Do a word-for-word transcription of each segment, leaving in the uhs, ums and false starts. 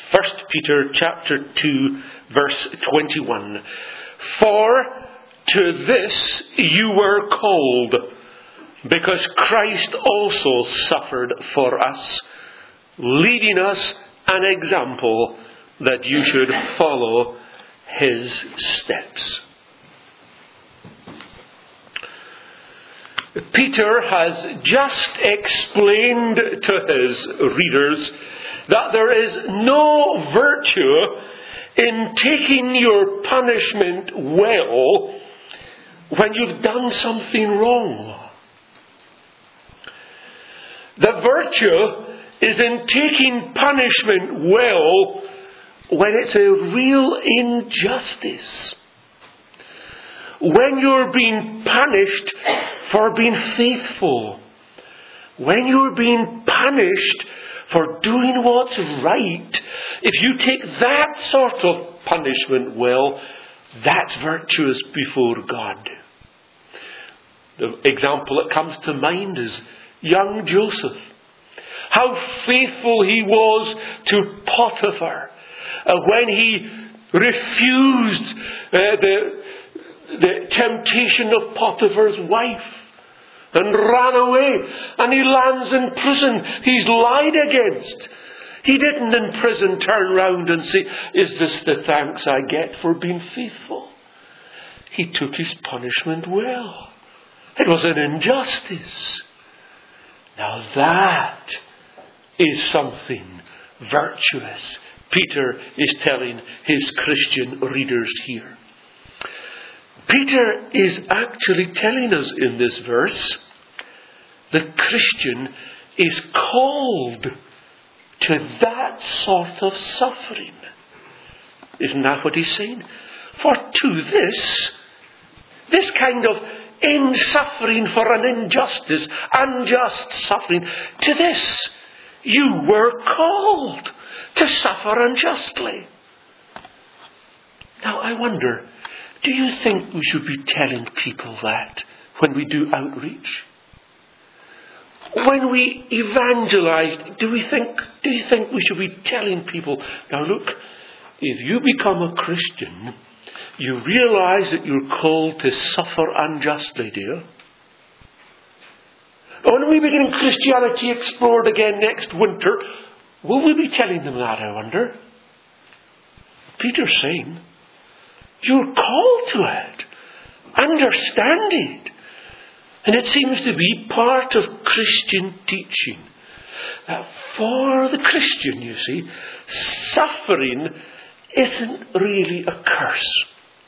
First Peter chapter two, verse twenty-one. For to this you were called, because Christ also suffered for us, leading us an example that you should follow his steps. Peter has just explained to his readers that there is no virtue in taking your punishment well when you've done something wrong. The virtue is in taking punishment well when it's a real injustice. When you're being punished for being faithful. When you're being punished for doing what's right. If you take that sort of punishment well, that's virtuous before God. The example that comes to mind is young Joseph. How faithful he was to Potiphar uh, when he refused uh, the, the temptation of Potiphar's wife and ran away, and he lands in prison. He's lied against. He didn't in prison turn round and say, is this the thanks I get for being faithful? He took his punishment well. It was an injustice. Now that is something virtuous, Peter is telling his Christian readers here. Peter is actually telling us in this verse, the Christian is called to that sort of suffering. Isn't that what he's saying? For to this, this kind of in suffering for an injustice, unjust suffering, to this you were called to suffer unjustly. Now I wonder, do you think we should be telling people that when we do outreach? When we evangelize, do we think, do you think we should be telling people, now look, if you become a Christian, you realize that you're called to suffer unjustly, do you? When we begin Christianity Explored again next winter, will we be telling them that, I wonder? Peter's saying, you're called to it. Understand it. And it seems to be part of Christian teaching. That for the Christian, you see, suffering isn't really a curse.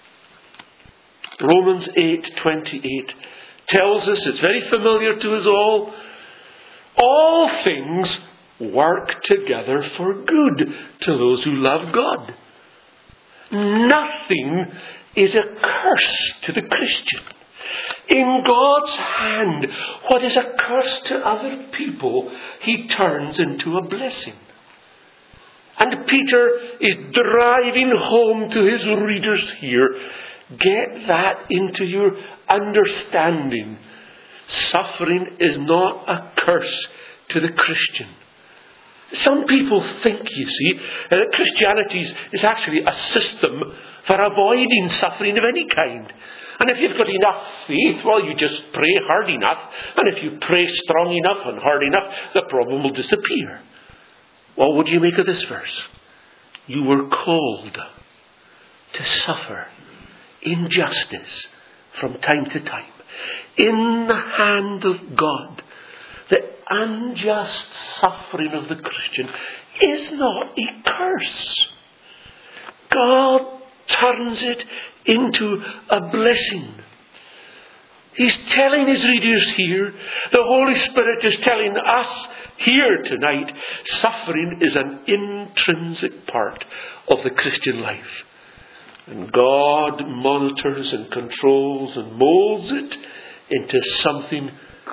Romans eight twenty-eight tells us, it's very familiar to us all, all things work together for good to those who love God. Nothing is a curse to the Christian. In God's hand, what is a curse to other people, he turns into a blessing. And Peter is driving home to his readers here, get that into your understanding. Suffering is not a curse to the Christian. Some people think, you see, that Christianity is actually a system for avoiding suffering of any kind. And if you've got enough faith, well, you just pray hard enough. And if you pray strong enough and hard enough, the problem will disappear. Well, what do you make of this verse? You were called to suffer injustice from time to time. In the hand of God, the unjust suffering of the Christian is not a curse. God turns it into a blessing. He's telling his readers here, the Holy Spirit is telling us here tonight, suffering is an intrinsic part of the Christian life. And God monitors and controls and molds it into something,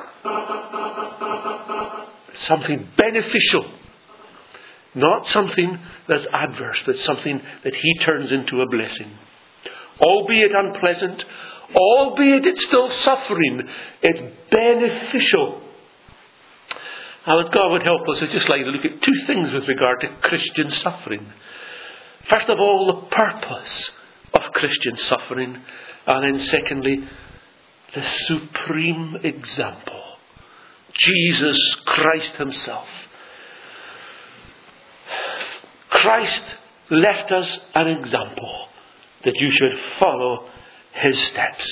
something beneficial. Not something that's adverse, but something that he turns into a blessing. Albeit unpleasant, albeit it's still suffering, it's beneficial. Now, if God would help us, I'd just like to look at two things with regard to Christian suffering. First of all, the purpose of Christian suffering. And then secondly, the supreme example. Jesus Christ himself. Christ left us an example that you should follow his steps.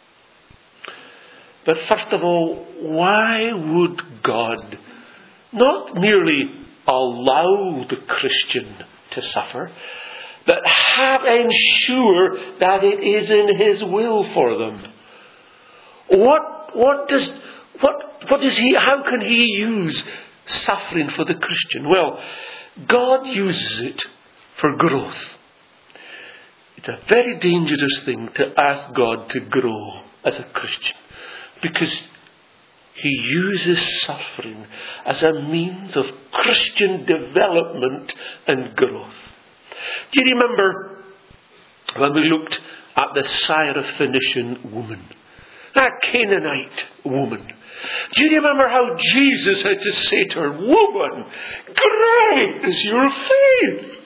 But first of all, why would God not merely allow the Christian to suffer, but have ensure that it is in his will for them? What what does what what does he how can he use suffering for the Christian? Well, God uses it for growth. It's a very dangerous thing to ask God to grow as a Christian, because he uses suffering as a means of Christian development and growth. Do you remember when we looked at the Syrophoenician woman, that Canaanite woman? Do you remember how Jesus had to say to her, "Woman, great is your faith"?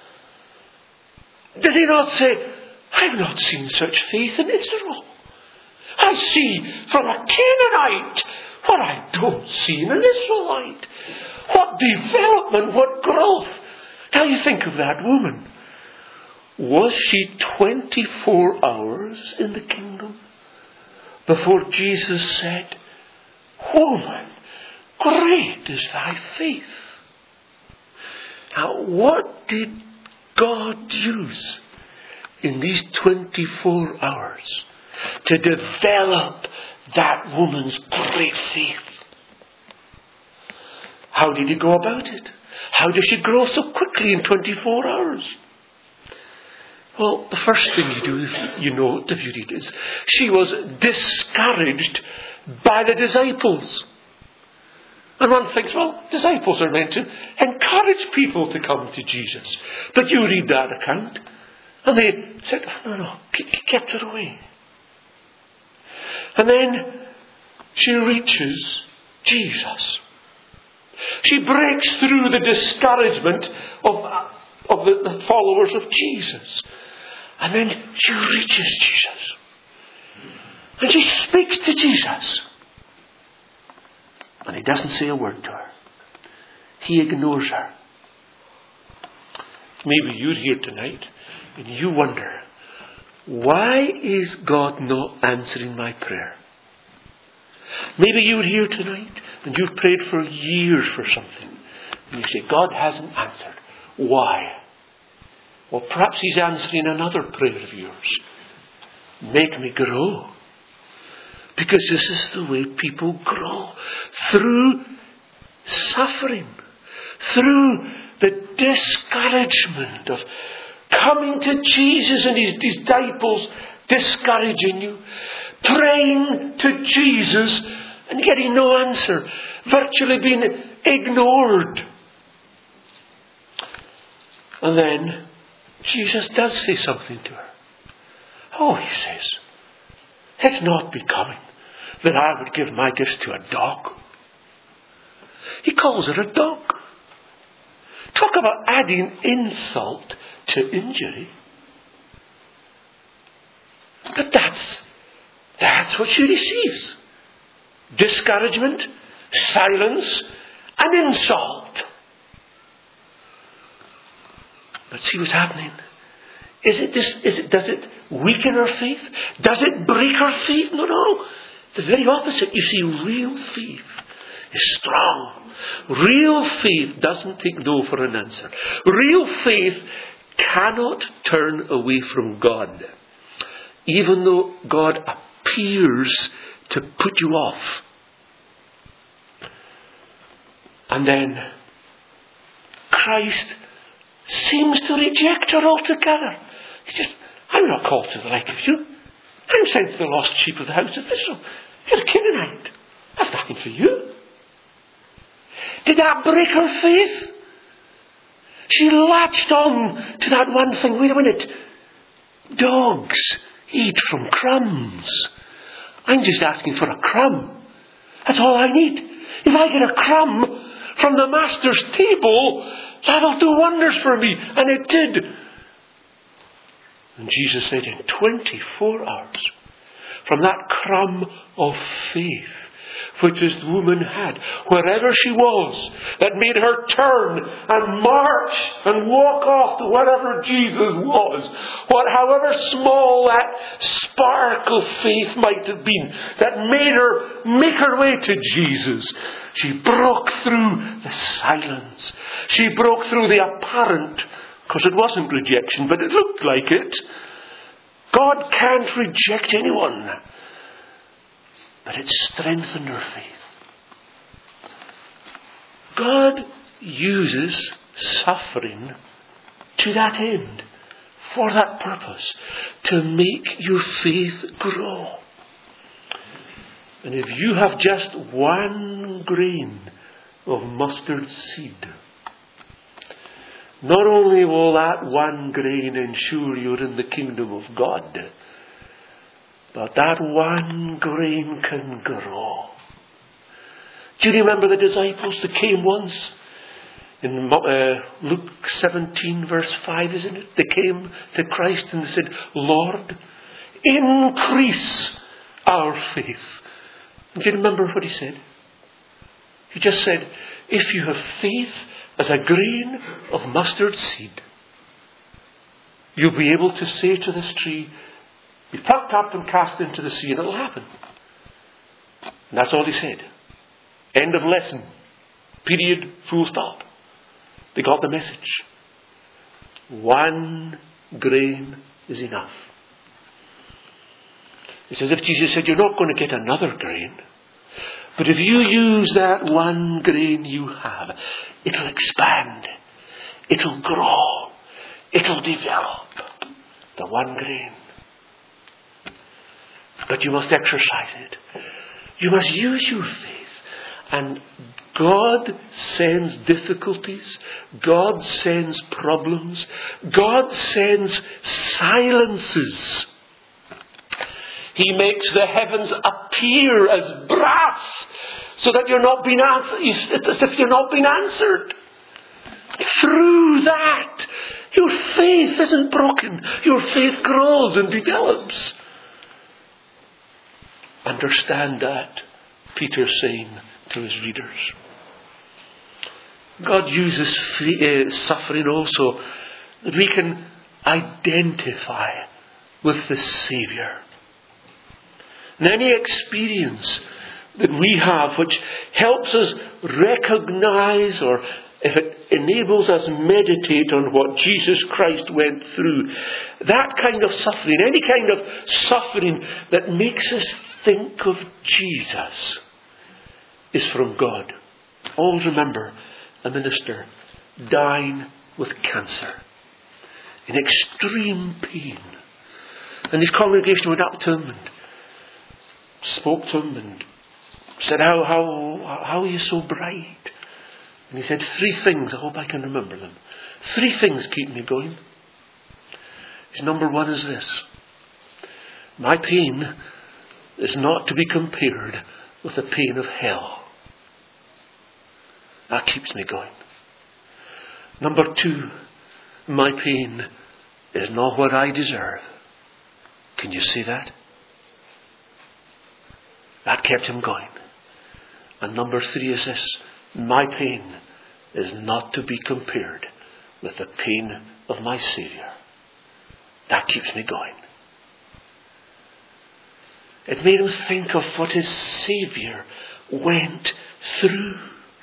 Did he not say, "I've not seen such faith in Israel. I see from a Canaanite what I don't see in an Israelite"? What development, what growth. Now you think of that woman. Was she twenty-four hours in the kingdom before Jesus said, "Woman, great is thy faith"? Now, what did God use in these twenty-four hours to develop that woman's great faith? How did he go about it? How did she grow so quickly in twenty-four hours? Well, the first thing you do is, you know, if you read is, she was discouraged by the disciples. And one thinks, well, disciples are meant to encourage people to come to Jesus. But you read that account, and they said, no, no, kept her away. And then she reaches Jesus. She breaks through the discouragement of, of the, the followers of Jesus. And then she reaches Jesus. And she speaks to Jesus. And he doesn't say a word to her. He ignores her. Maybe you're here tonight and you wonder, why is God not answering my prayer? Maybe you're here tonight and you've prayed for years for something. And you say, God hasn't answered. Why? Well, perhaps he's answering another prayer of yours. Make me grow. Because this is the way people grow. Through suffering. Through the discouragement of coming to Jesus and his disciples discouraging you. Praying to Jesus and getting no answer. Virtually being ignored. And then Jesus does say something to her. Oh, he says, it's not becoming that I would give my gifts to a dog. He calls her a dog. Talk about adding insult to injury. But that's, that's what she receives. Discouragement, silence, and insult. But see what's happening. Is it this, is it, does it weaken her faith? Does it break her faith? No, no. The very opposite. You see, real faith is strong. Real faith doesn't take no for an answer. Real faith cannot turn away from God. Even though God appears to put you off. And then Christ seems to reject her altogether. He says, I'm not called to the like of you. I'm sent to the lost sheep of the house of Israel. You're a Canaanite. That's nothing for you. Did that break her faith? She latched on to that one thing. Wait a minute. Dogs eat from crumbs. I'm just asking for a crumb. That's all I need. If I get a crumb from the Master's table, that'll do wonders for me. And it did. And Jesus said, in twenty-four hours, from that crumb of faith which this woman had, wherever she was, that made her turn and march and walk off to wherever Jesus was, what, however small that spark of faith might have been, that made her make her way to Jesus, she broke through the silence. She broke through the apparent, because it wasn't rejection, but it looked like it. God can't reject anyone. But it strengthened her faith. God uses suffering to that end, for that purpose, to make your faith grow. And if you have just one grain of mustard seed, not only will that one grain ensure you're in the kingdom of God, but that one grain can grow. Do you remember the disciples that came once? In uh, Luke seventeen verse five, isn't it? They came to Christ and they said, Lord, increase our faith. And do you remember what he said? He just said, if you have faith as a grain of mustard seed, you'll be able to say to this tree, be plucked up and cast into the sea, and it'll happen. And that's all he said. End of lesson. Period. Full stop. They got the message. One grain is enough. It's as if Jesus said, you're not going to get another grain. But if you use that one grain you have, it'll expand. It'll grow. It'll develop. The one grain. But you must exercise it. You must use your faith. And God sends difficulties. God sends problems. God sends silences. He makes the heavens appear as brass so that you're not being answered. It's as if you're not being answered. Through that, your faith isn't broken. Your faith grows and develops. Understand that, Peter's saying to his readers. God uses free, uh, suffering also that we can identify with the Saviour. And any experience that we have which helps us recognize, or if it enables us meditate on what Jesus Christ went through, that kind of suffering, any kind of suffering that makes us think of Jesus, is from God. Always remember a minister dying with cancer, in extreme pain. And his congregation went up to him and spoke to him and said, how, how, how are you so bright? And he said, three things, I hope I can remember them. Three things keep me going. His number one is this: my pain is not to be compared with the pain of hell. That keeps me going. Number two, my pain is not what I deserve. Can you see that? That kept him going. And number three is this: my pain is not to be compared with the pain of my Saviour. That keeps me going. It made him think of what his Saviour went through.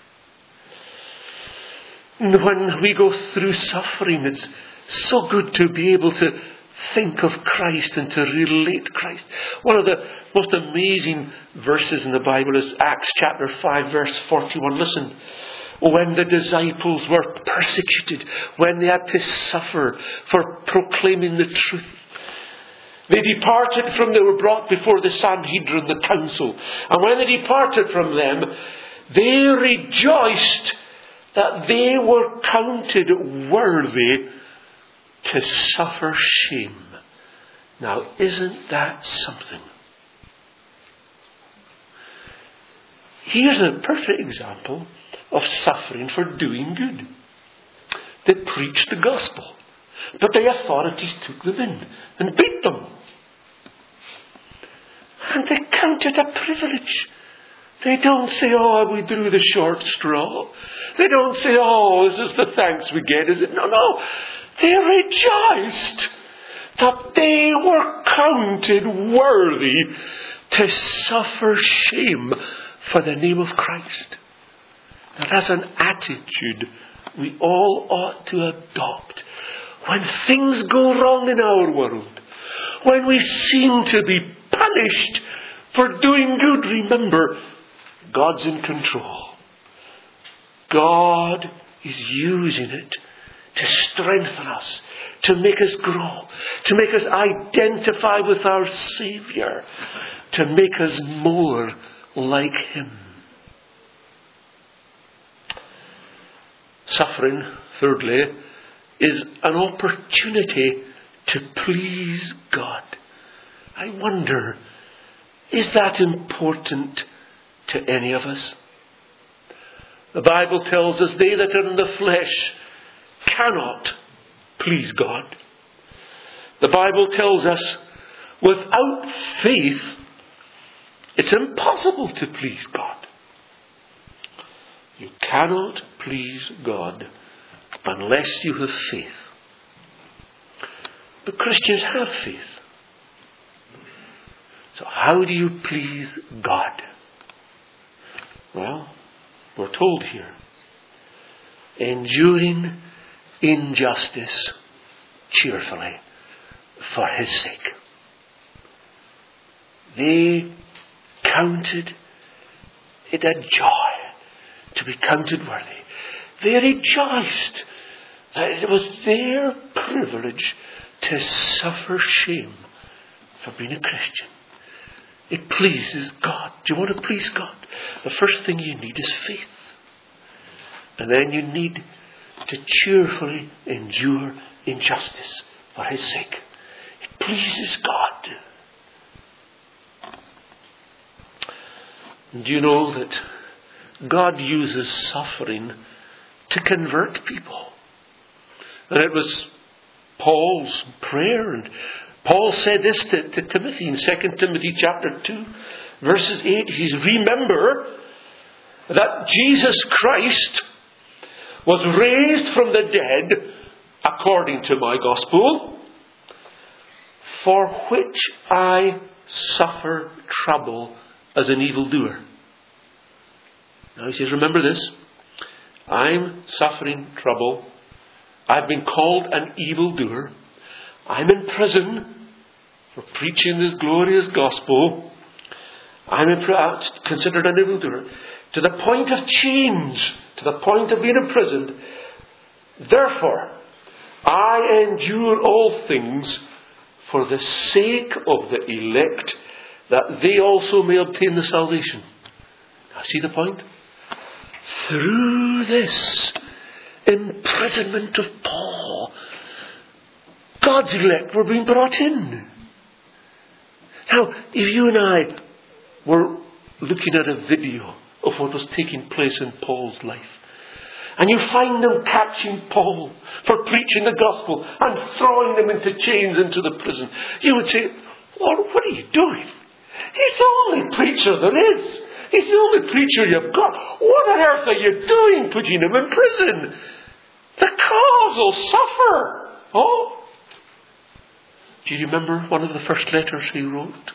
And when we go through suffering, it's so good to be able to think of Christ and to relate Christ. One of the most amazing verses in the Bible is Acts chapter five verse forty-one. Listen. When the disciples were persecuted, when they had to suffer for proclaiming the truth, they departed from, they were brought before the Sanhedrin, the council. And when they departed from them, they rejoiced that they were counted worthy to suffer shame. Now, isn't that something? Here's a perfect example of suffering for doing good. They preached the gospel, but the authorities took them in and beat them. And they count it a privilege. They don't say, oh, we drew the short straw. They don't say, oh, this is the thanks we get, is it? No, no. They rejoiced that they were counted worthy to suffer shame for the name of Christ. Now that's an attitude we all ought to adopt. When things go wrong in our world, when we seem to be punished for doing good, remember, God's in control. God is using it to strengthen us, to make us grow, to make us identify with our Saviour, to make us more like Him. Suffering, thirdly, is an opportunity to please God. I wonder, is that important to any of us? The Bible tells us they that are in the flesh cannot please God. The Bible tells us without faith it's impossible to please God. You cannot please God unless you have faith. But Christians have faith. So how do you please God? Well, we're told here, enduring injustice cheerfully for His sake. They counted it a joy to be counted worthy. They rejoiced that it was their privilege to suffer shame for being a Christian. It pleases God. Do you want to please God? The first thing you need is faith. And then you need to cheerfully endure injustice for His sake. It pleases God. Do you know that God uses suffering to convert people? And it was Paul's prayer, and Paul said this to, to Timothy in Second Timothy chapter two, verses eight. He says, remember that Jesus Christ was raised from the dead according to my gospel, for which I suffer trouble as an evildoer. Now he says, remember this. I'm suffering trouble. I've been called an evildoer. I'm in prison for preaching this glorious gospel. I'm in, considered an evildoer. To the point of change, to the point of being imprisoned. Therefore, I endure all things for the sake of the elect, that they also may obtain the salvation. Now see the point? Through this imprisonment of Paul, God's elect were being brought in. Now, if you and I were looking at a video of what was taking place in Paul's life, and you find them catching Paul for preaching the gospel and throwing them into chains into the prison, you would say, Lord, what are you doing? He's the only preacher there is. He's the only preacher you've got. What on earth are you doing putting him in prison? The cause will suffer. Oh. Do you remember one of the first letters he wrote?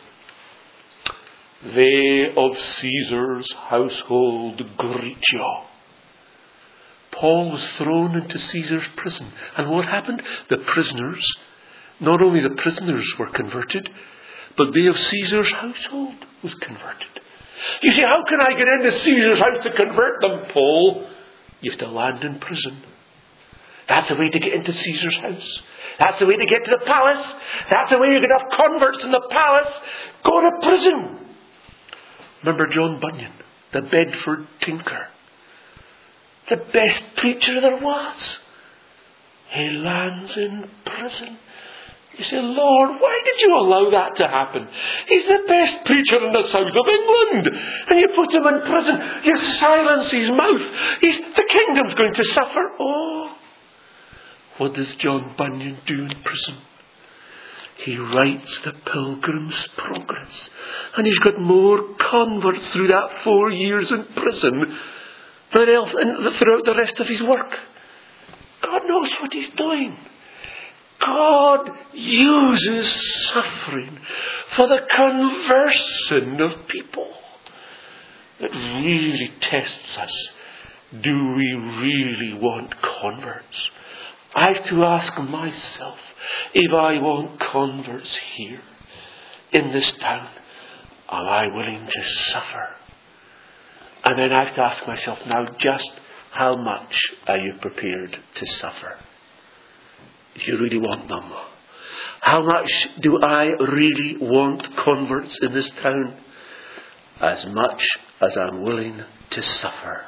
They of Caesar's household greet you. Paul was thrown into Caesar's prison. And what happened? The prisoners, not only the prisoners were converted, but they of Caesar's household was converted. You see, how can I get into Caesar's house to convert them, Paul? You have to land in prison. That's the way to get into Caesar's house. That's the way to get to the palace. That's the way you can have converts in the palace. Go to prison. Remember John Bunyan, the Bedford tinker. The best preacher there was. He lands in prison. You say, Lord, why did you allow that to happen? He's the best preacher in the south of England. And you put him in prison. You silence his mouth. He's, the kingdom's going to suffer. Oh, what does John Bunyan do in prison? He writes the Pilgrim's Progress. And he's got more converts through that four years in prison than else, and throughout the rest of his work. God knows what he's doing. God uses suffering for the conversion of people. It really tests us. Do we really want converts? I have to ask myself, if I want converts here in this town, am I willing to suffer? And then I have to ask myself, now just how much are you prepared to suffer? If you really want them. How much do I really want converts in this town? As much as I'm willing to suffer.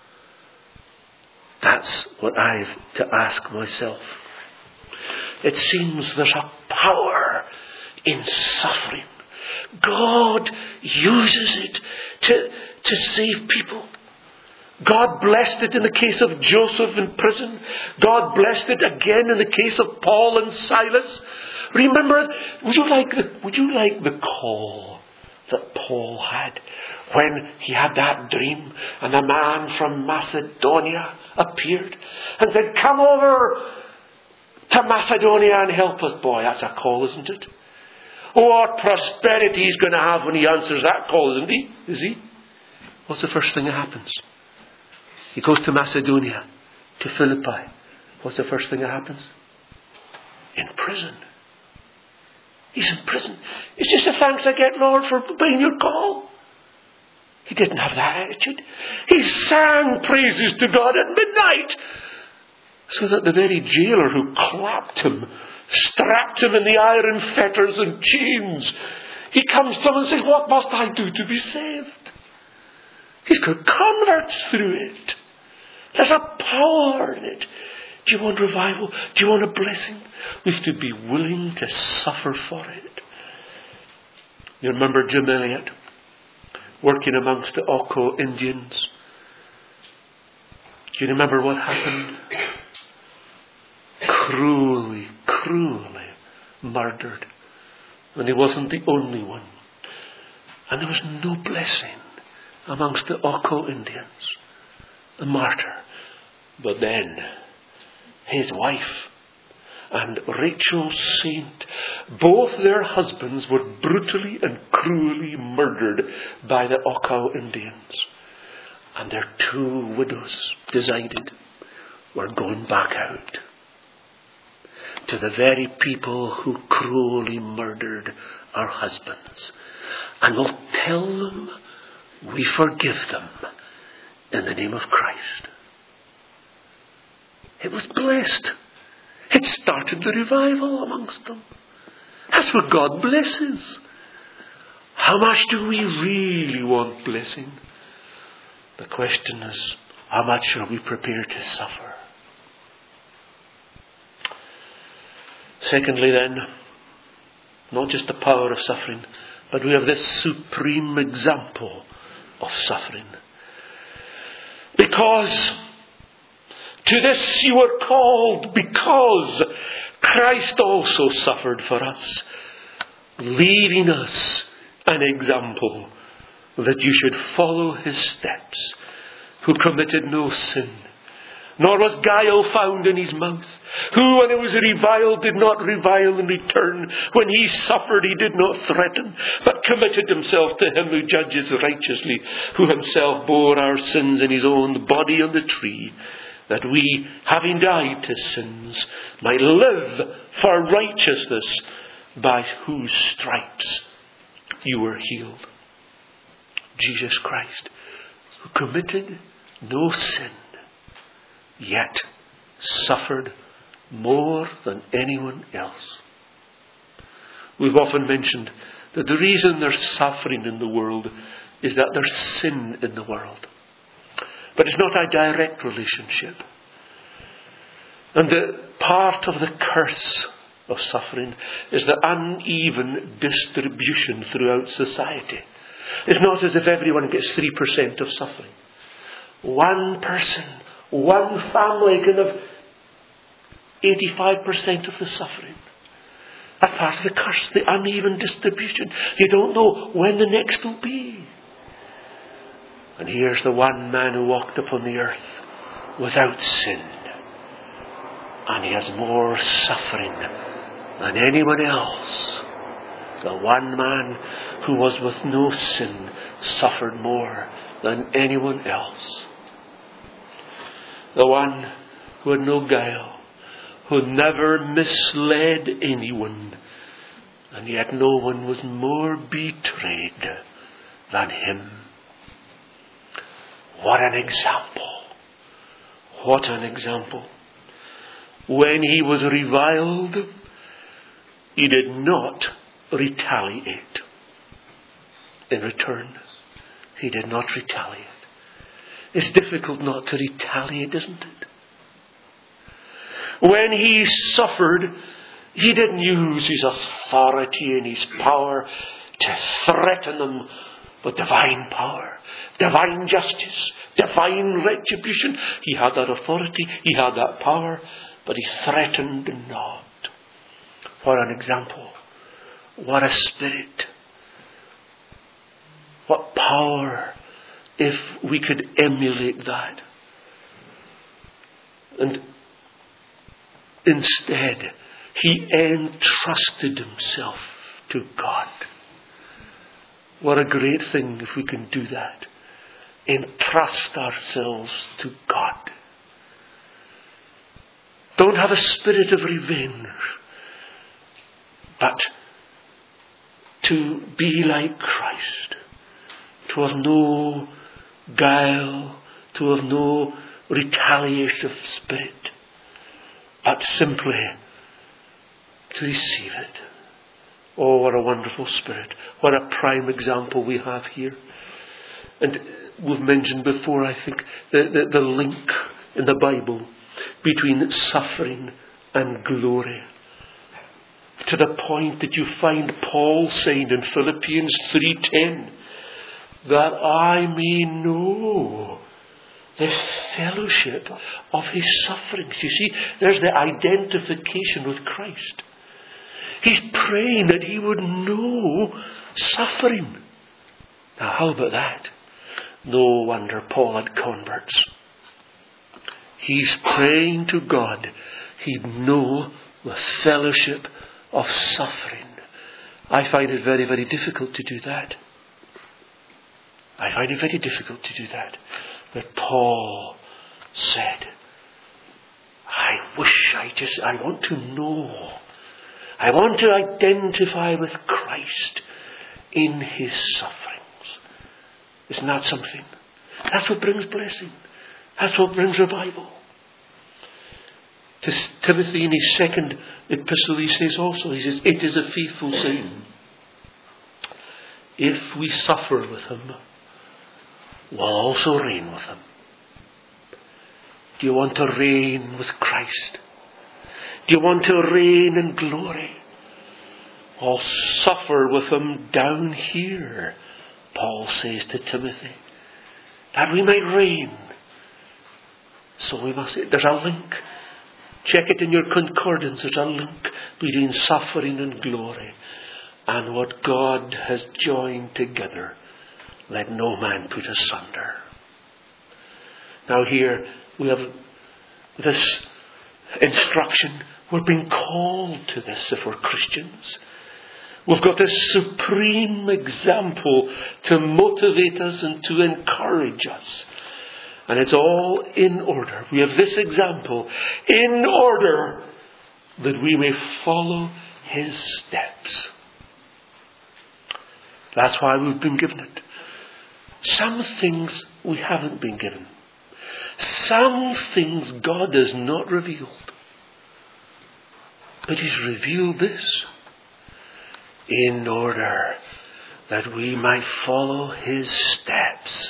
That's what I've to ask myself. It seems there's a power in suffering. God uses it to, to save people. God blessed it in the case of Joseph in prison. God blessed it again in the case of Paul and Silas. Remember, would you like the, would you like the call that Paul had when he had that dream and a man from Macedonia appeared and said, come over to Macedonia and help us. Boy, that's a call, isn't it? What prosperity he's going to have when he answers that call, isn't he? Is he? What's the first thing that happens? He goes to Macedonia, to Philippi. What's the first thing that happens? In prison. He's in prison. It's just a thanks I get, Lord, for obeying your call. He didn't have that attitude. He sang praises to God at midnight, so that the very jailer who clapped him, strapped him in the iron fetters and chains, he comes to him and says, what must I do to be saved? He's got converts through it. There's a power in it. Do you want revival? Do you want a blessing? We have to be willing to suffer for it. You remember Jim Elliot working amongst the Oko Indians? Do you remember what happened? Cruelly, cruelly murdered. And he wasn't the only one. And there was no blessing amongst the Oko Indians. A martyr. But then his wife and Rachel Saint, both their husbands were brutally and cruelly murdered by the Oko Indians. And their two widows decided, we're going back out to the very people who cruelly murdered our husbands. And we'll tell them we forgive them in the name of Christ. It was blessed. It started the revival amongst them. That's what God blesses. How much do we really want blessing? The question is, how much are we prepared to suffer? Secondly then, not just the power of suffering, but we have this supreme example of suffering. Because to this you were called, because Christ also suffered for us, leaving us an example that you should follow his steps, who committed no sin, nor was guile found in his mouth, who when it was reviled did not revile in return, when he suffered he did not threaten, but committed himself to him who judges righteously, who himself bore our sins in his own body on the tree, that we, having died to sins, might live for righteousness, by whose stripes you were healed. Jesus Christ, who committed no sin, yet suffered more than anyone else. We've often mentioned that the reason there's suffering in the world is that there's sin in the world. But it's not a direct relationship. And the part of the curse of suffering is the uneven distribution throughout society. It's not as if everyone gets three percent of suffering. One person, one family can have eighty-five percent of the suffering. That's part of the curse, the uneven distribution. You don't know when the next will be. And here's the one man who walked upon the earth without sin. And he has more suffering than anyone else. The one man who was with no sin suffered more than anyone else. The one who had no guile, who never misled anyone, and yet no one was more betrayed than him. What an example! What an example! When he was reviled, he did not retaliate. In return, he did not retaliate. It's difficult not to retaliate, isn't it? When he suffered, he didn't use his authority and his power to threaten them with divine power, divine justice, divine retribution. He had that authority, he had that power, but he threatened not. What an example. What a spirit. What power if we could emulate that. And instead, he entrusted himself to God. What a great thing if we can do that. Entrust ourselves to God. Don't have a spirit of revenge, but to be like Christ. To have no guile, to have no retaliative spirit, but simply to receive it. Oh, what a wonderful spirit. What a prime example we have here. And we've mentioned before, I think, the, the, the link in the Bible between suffering and glory. To the point that you find Paul saying in Philippians three ten, that I may know the fellowship of his sufferings. You see, there's the identification with Christ. He's praying that he would know suffering. Now, how about that? No wonder Paul had converts. He's praying to God he'd know the fellowship of suffering. I find it very, very difficult to do that. I find it very difficult to do that. But Paul said, I wish I just, I want to know. I want to identify with Christ in his sufferings. Isn't that something? That's what brings blessing. That's what brings revival. To Timothy in his second epistle he says also, he says, it is a faithful saying, if we suffer with him, we'll also reign with him. Do you want to reign with Christ? Do you want to reign in glory? I'll suffer with him down here, Paul says to Timothy, that we might reign. So we must, there's a link. Check it in your concordance. There's a link between suffering and glory. And what God has joined together, let no man put asunder. Now here we have this instruction. We're being called to this if we're Christians. We've got this supreme example to motivate us and to encourage us. And it's all in order. We have this example in order that we may follow his steps. That's why we've been given it. Some things we haven't been given. Some things God has not revealed. But he's revealed this in order that we might follow his steps.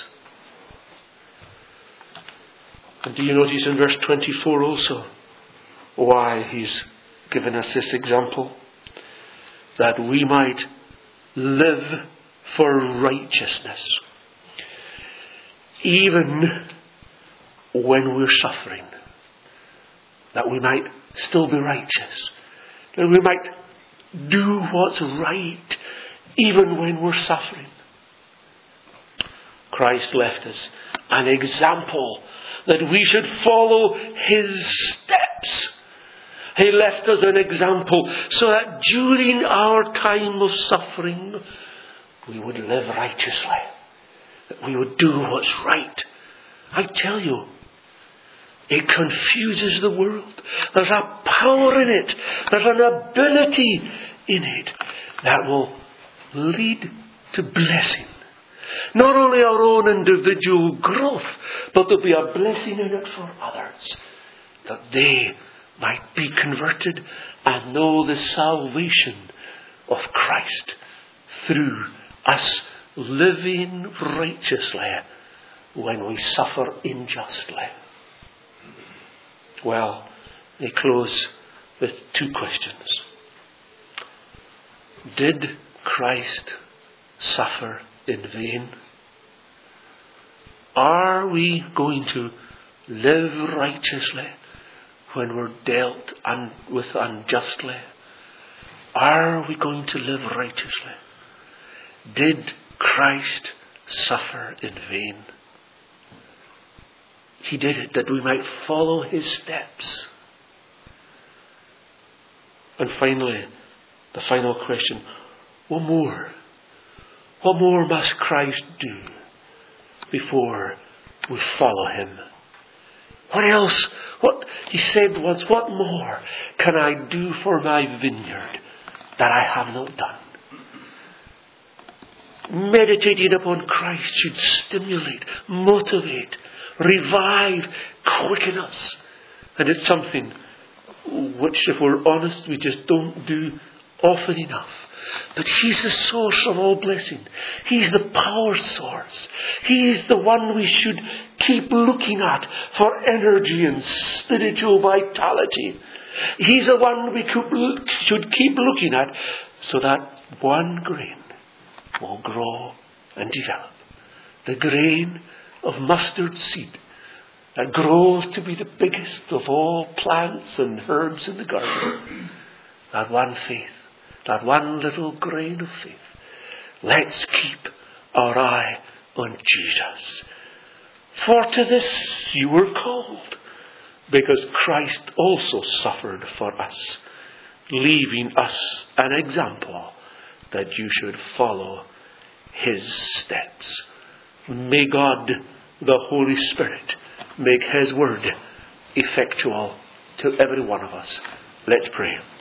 And do you notice in verse twenty-four also why he's given us this example that we might live for righteousness, even when we're suffering, that we might still be righteous, that we might do what's right even when we're suffering. Christ left us an example that we should follow His steps. He left us an example so that during our time of suffering we would live righteously, that we would do what's right. I tell you, it confuses the world. There's a power in it. There's an ability in it that will lead to blessing. Not only our own individual growth, but there'll be a blessing in it for others, that they might be converted and know the salvation of Christ through us living righteously when we suffer unjustly. Well, they close with two questions. Did Christ suffer in vain? Are we going to live righteously when we're dealt un- with unjustly? Are we going to live righteously? Did Christ suffer in vain? He did it that we might follow His steps. And finally, the final question, what more? What more must Christ do before we follow Him? What else? What He said once, what more can I do for my vineyard that I have not done? Meditating upon Christ should stimulate, motivate, revive, quicken us. And it's something which, if we're honest, we just don't do often enough. But He's the source of all blessing. He's the power source. He's the one we should keep looking at for energy and spiritual vitality. He's the one we should keep looking at so that one grain will grow and develop. The grain of mustard seed that grows to be the biggest of all plants and herbs in the garden. That one faith, that one little grain of faith. Let's keep our eye on Jesus. For to this you were called, because Christ also suffered for us, leaving us an example that you should follow His steps. May God, the Holy Spirit, make His word effectual to every one of us. Let's pray.